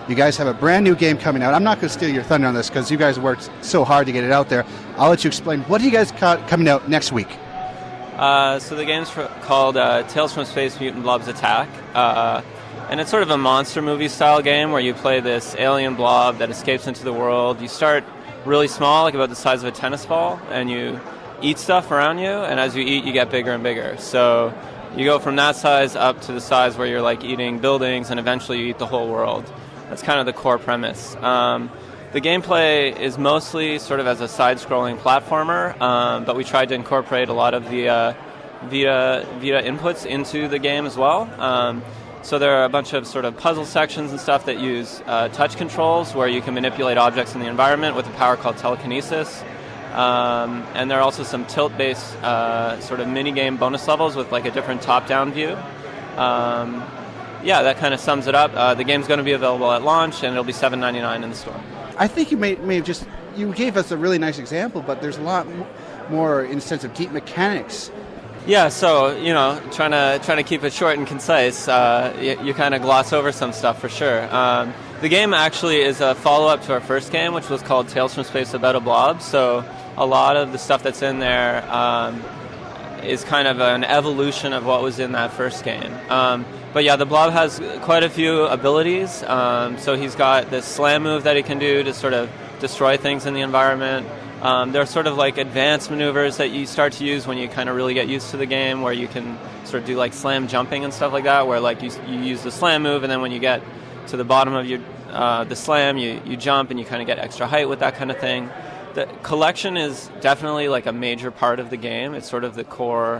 You guys have a brand new game coming out. I'm not going to steal your thunder on this because you guys worked so hard to get it out there. I'll let you explain. What do you guys got coming out next week? So the game's called Tales from Space Mutant Blobs Attack. And it's sort of a monster movie style game where you play this alien blob that escapes into the world. You start really small, like about the size of a tennis ball, and you eat stuff around you, and as you eat, you get bigger and bigger. So you go from that size up to the size where you're like eating buildings, and eventually you eat the whole world. That's kind of the core premise. The gameplay is mostly sort of as a side-scrolling platformer, but we tried to incorporate a lot of the Vita inputs into the game as well. So there are a bunch of sort of puzzle sections and stuff that use touch controls where you can manipulate objects in the environment with a power called telekinesis. And there are also some tilt-based sort of mini-game bonus levels with like a different top-down view. Yeah, that kind of sums it up. The game's going to be available at launch, and it'll be $7.99 in the store. I think you may have just... You gave us a really nice example, but there's a lot more in the sense of deep mechanics. Yeah, so, trying to keep it short and concise, you kind of gloss over some stuff for sure. The game actually is a follow-up to our first game, which was called Tales from Space About a Blob, so a lot of the stuff that's in there is kind of an evolution of what was in that first game. But yeah, the blob has quite a few abilities, so he's got this slam move that he can do to sort of destroy things in the environment. There are sort of like advanced maneuvers that you start to use when you kind of really get used to the game, where you can sort of do like slam jumping and stuff like that, where like you use the slam move, and then when you get to the bottom of your the slam, you jump and you kind of get extra height with that kind of thing. The collection is definitely like a major part of the game. It's sort of the core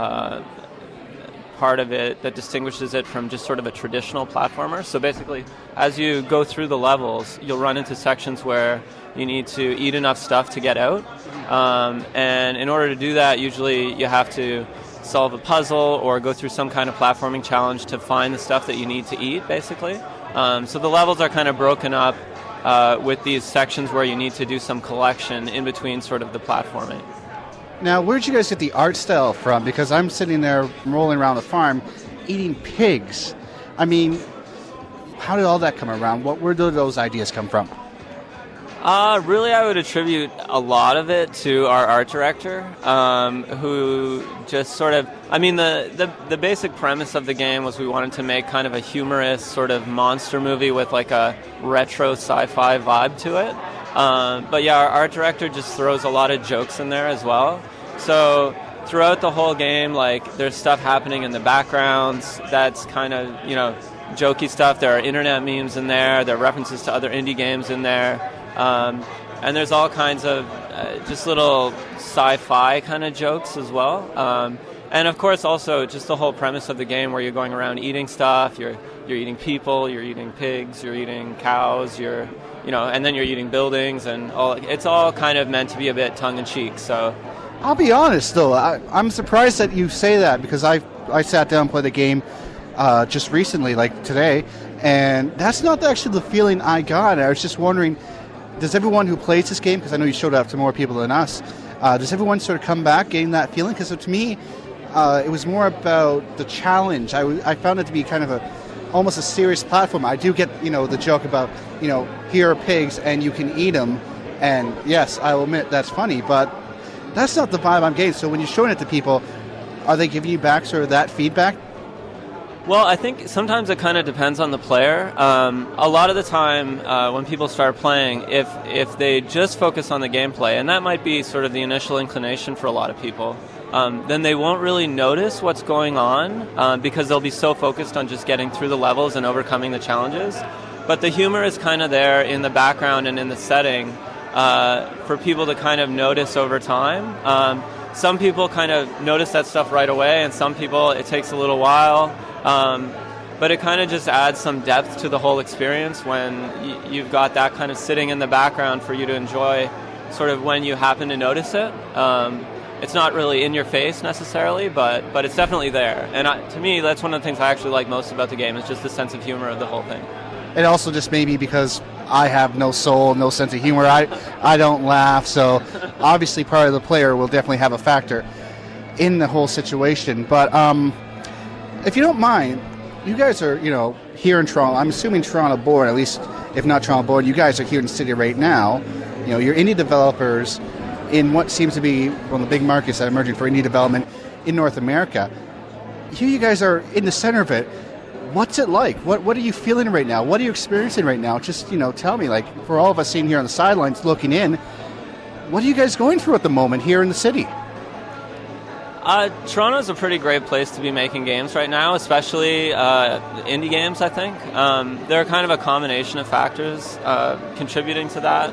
part of it that distinguishes it from just sort of a traditional platformer. So basically, as you go through the levels, you'll run into sections where you need to eat enough stuff to get out. And in order to do that, usually you have to solve a puzzle or go through some kind of platforming challenge to find the stuff that you need to eat, basically. So the levels are kind of broken up with these sections where you need to do some collection in between sort of the platforming. Now, where'd you guys get the art style from? Because I'm sitting there rolling around the farm eating pigs. I mean, how did all that come around? Where did those ideas come from? Really, I would attribute a lot of it to our art director, who just sort of... I mean, the basic premise of the game was we wanted to make kind of a humorous sort of monster movie with like a retro sci-fi vibe to it. But yeah, our art director just throws a lot of jokes in there as well. So throughout the whole game, like, there's stuff happening in the backgrounds that's kind of, jokey stuff. There are internet memes in there. There are references to other indie games in there. And there's all kinds of just little sci-fi kind of jokes as well. And of course, also just the whole premise of the game where you're going around eating stuff. You're eating people. You're eating pigs. You're eating cows. And then you're eating buildings, and it's all kind of meant to be a bit tongue-in-cheek. So, I'll be honest though, I'm surprised that you say that, because I sat down and played the game just recently, like today, and that's not actually the feeling I got. I was just wondering, does everyone who plays this game, because I know you showed it up to more people than us, does everyone sort of come back getting that feeling? Because to me, it was more about the challenge. I found it to be kind of almost a serious platform. I do get, the joke about, here are pigs and you can eat them. And yes, I'll admit that's funny, but that's not the vibe I'm getting. So when you're showing it to people, are they giving you back sort of that feedback? Well, I think sometimes it kind of depends on the player. A lot of the time when people start playing, if they just focus on the gameplay, and that might be sort of the initial inclination for a lot of people, then they won't really notice what's going on because they'll be so focused on just getting through the levels and overcoming the challenges. But the humor is kind of there in the background and in the setting for people to kind of notice over time. Some people kind of notice that stuff right away, and some people it takes a little while. But it kind of just adds some depth to the whole experience when you've got that kind of sitting in the background for you to enjoy sort of when you happen to notice it. It's not really in your face necessarily, but it's definitely there. And to me, that's one of the things I actually like most about the game, is just the sense of humor of the whole thing. It also just may be because I have no soul, no sense of humor. I don't laugh, so obviously part of the player will definitely have a factor in the whole situation. But if you don't mind, you guys are, here in Toronto. I'm assuming Toronto born, at least if not Toronto born. You guys are here in the city right now. You're indie developers in what seems to be one of the big markets that are emerging for indie development in North America. Here you guys are in the center of it. What's it like? What are you feeling right now? What are you experiencing right now? Just, tell me, for all of us sitting here on the sidelines looking in, what are you guys going through at the moment here in the city? Toronto's a pretty great place to be making games right now, especially indie games, I think. There are kind of a combination of factors contributing to that.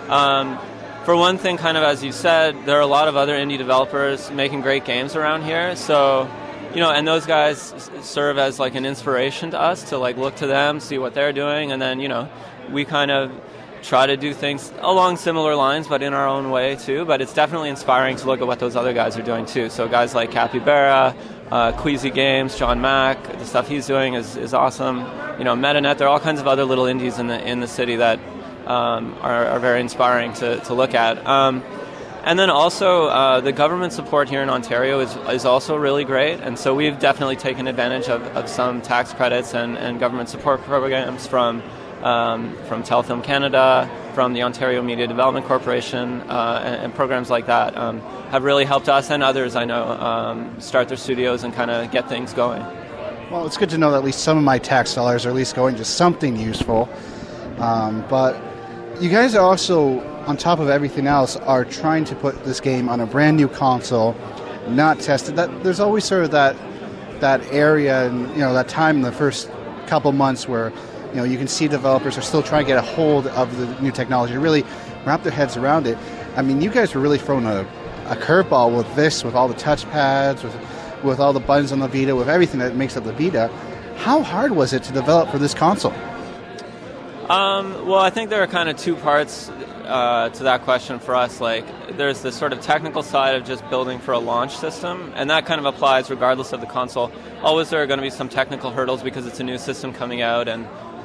For one thing, kind of as you said, there are a lot of other indie developers making great games around here. So, and those guys serve as an inspiration to us to look to them, see what they're doing, and then, we kind of try to do things along similar lines, but in our own way too. But it's definitely inspiring to look at what those other guys are doing too. So guys like Capybara, Queasy Games, John Mack, the stuff he's doing is awesome. MetaNet, there are all kinds of other little indies in the city that are very inspiring to look at. And then also the government support here in Ontario is also really great. And so we've definitely taken advantage of some tax credits and government support programs from Telefilm Canada, from the Ontario Media Development Corporation, and programs like that have really helped us and others, I know, start their studios and kind of get things going. Well, it's good to know that at least some of my tax dollars are at least going to something useful. But you guys are also, on top of everything else, are trying to put this game on a brand new console, not tested. There's always sort of that area and that time in the first couple months where you can see developers are still trying to get a hold of the new technology to really wrap their heads around it. I mean, you guys were really throwing a curveball with this, with all the touchpads, with all the buttons on the Vita, with everything that makes up the Vita. How hard was it to develop for this console? Well, I think there are kind of two parts to that question for us. There's the sort of technical side of just building for a launch system, and that kind of applies regardless of the console. Always there are going to be some technical hurdles because it's a new system coming out, and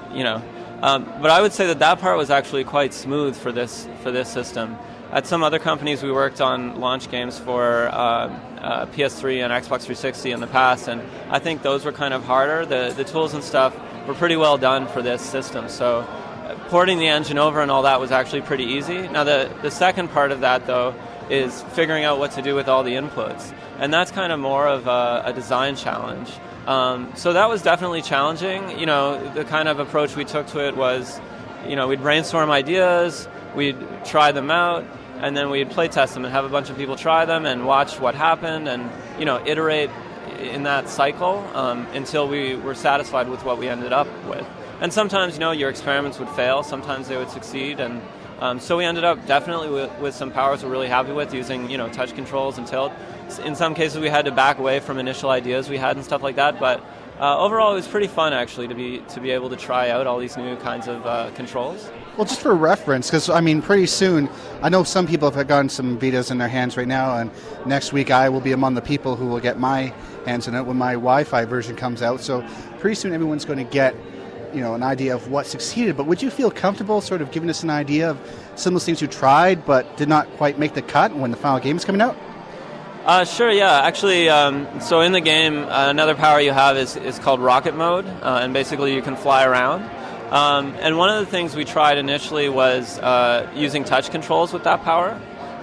but I would say that part was actually quite smooth for this system. At some other companies, we worked on launch games for PS3 and Xbox 360 in the past, and I think those were kind of harder. The tools and stuff were pretty well done for this system, so porting the engine over and all that was actually pretty easy. Now, the second part of that, though, is figuring out what to do with all the inputs, and that's kind of more of a design challenge. So that was definitely challenging. The kind of approach we took to it was, we'd brainstorm ideas, we'd try them out, and then we'd play test them and have a bunch of people try them and watch what happened and, iterate in that cycle until we were satisfied with what we ended up with. And sometimes, your experiments would fail, sometimes they would succeed, and so we ended up definitely with some powers we're really happy with, using, touch controls and tilt. In some cases, we had to back away from initial ideas we had and stuff like that, but overall, it was pretty fun, actually, to be able to try out all these new kinds of controls. Well, just for reference, because, pretty soon, I know some people have gotten some Vitas in their hands right now, and next week I will be among the people who will get my hands in it when my Wi-Fi version comes out, so pretty soon everyone's going to get an idea of what succeeded. But would you feel comfortable sort of giving us an idea of some of those things you tried but did not quite make the cut when the final game is coming out? Sure, yeah. Actually, so in the game, another power you have is called rocket mode, and basically you can fly around. And one of the things we tried initially was using touch controls with that power.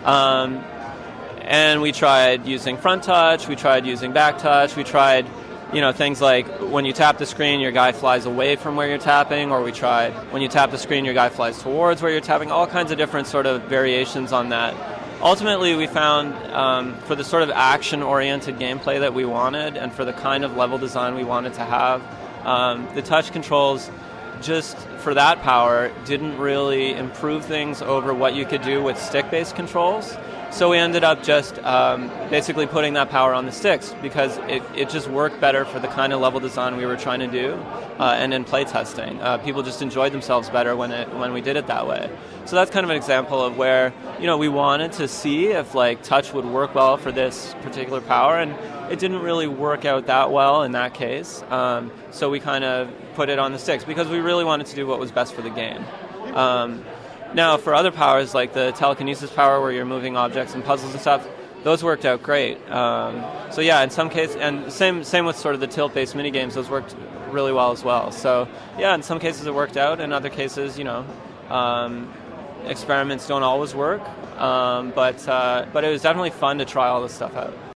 And we tried using front touch, we tried using back touch, we tried things like when you tap the screen, your guy flies away from where you're tapping, or we tried when you tap the screen, your guy flies towards where you're tapping, all kinds of different sort of variations on that. Ultimately, we found for the sort of action-oriented gameplay that we wanted and for the kind of level design we wanted to have, the touch controls, just for that power, didn't really improve things over what you could do with stick-based controls. So we ended up just basically putting that power on the sticks because it just worked better for the kind of level design we were trying to do and in playtesting. People just enjoyed themselves better when we did it that way. So that's kind of an example of where we wanted to see if touch would work well for this particular power, and it didn't really work out that well in that case. So we kind of put it on the sticks because we really wanted to do what was best for the game. Now, for other powers, like the telekinesis power where you're moving objects and puzzles and stuff, those worked out great. So yeah, in some cases, and same with sort of the tilt-based minigames, those worked really well as well. So yeah, in some cases it worked out. In other cases, experiments don't always work. But it was definitely fun to try all this stuff out.